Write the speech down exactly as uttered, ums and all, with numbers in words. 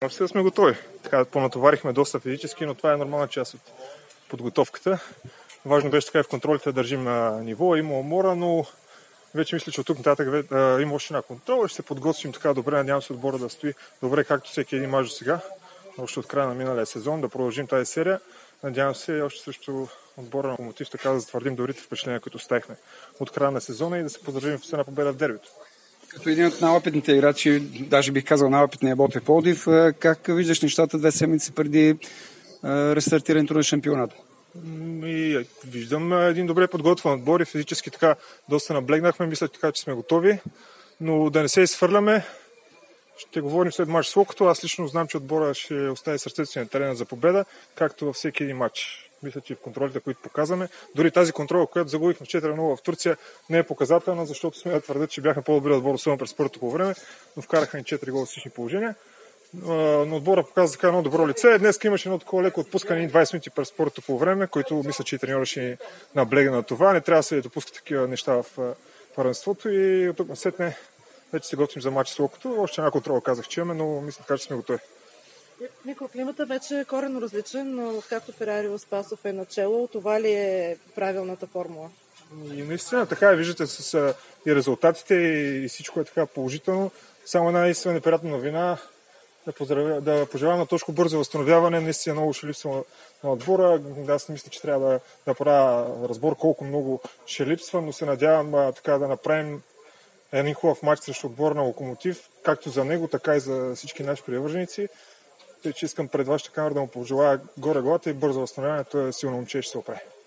Сега сме готови. Така, понатоварихме доста физически, но това е нормална част от подготовката. Важно беше така и в контролите да държим на ниво. Има умора, но вече мисля, че от тук нататък има още една контрола. Ще се подготвим така добре. Надявам се отбора да стои добре, както всеки един мач до сега. Още от края на миналия сезон да продължим тази серия. Надявам се още също отбора на Локомотив така да затвърдим добрите впечатления, които оставихме от края на сезона и да се поздравим в една победа в дербито. Като един от най-опитните играчи, даже бих казал най-опитния Ботев Пловдив, как виждаш нещата две седмици преди рестартирането на шампионата? И виждам един добре подготвен отбор и физически така доста наблегнахме. Мисля така, че сме готови, но да не се изхвърляме. Ще говорим след мач с Локото. Аз лично знам, че отбора ще остави сърцето си на терена за победа, както във всеки един мач. Мисля, че в контролите, които показваме, дори тази контрола, която загубихме четири нула в Турция, не е показателна, защото сме да твърдят, че бяхме по-добри отбор, особено през първото по време, но вкараха ни четири гола в всички положения. Но отбора показва така едно добро лице. Днес имаше едно такова леко отпускане двайсет минути през първото по време, които мисля, че и треньора ще наблегне на това. Не трябва да се допускат такива неща в първенството и от тук насетне вече се готвим за матч с Локото. Още една контрола казах, че имаме, но мисля така, че сме готови. Микроклимата вече е коренно различен, но както Ферарио Спасов е начело, това ли е правилната формула? И наистина така, виждате с и резултатите и всичко е така положително. Само една наистина неприятна новина. Да, поздравя, да пожелавам на Тошко бързо възстановяване. Наистина много ще липсва на отбора. Аз мисля, че трябва да, да правя разбор колко много ще липсва, но се надявам а, така да направим един хубав матч срещу отбор на Локомотив, както за него, така и за всички наши привърженици. Тъй, че искам пред вашата камера да му пожелая горе главата и бързо възстановяване. Той е силно момче, ще се оправи.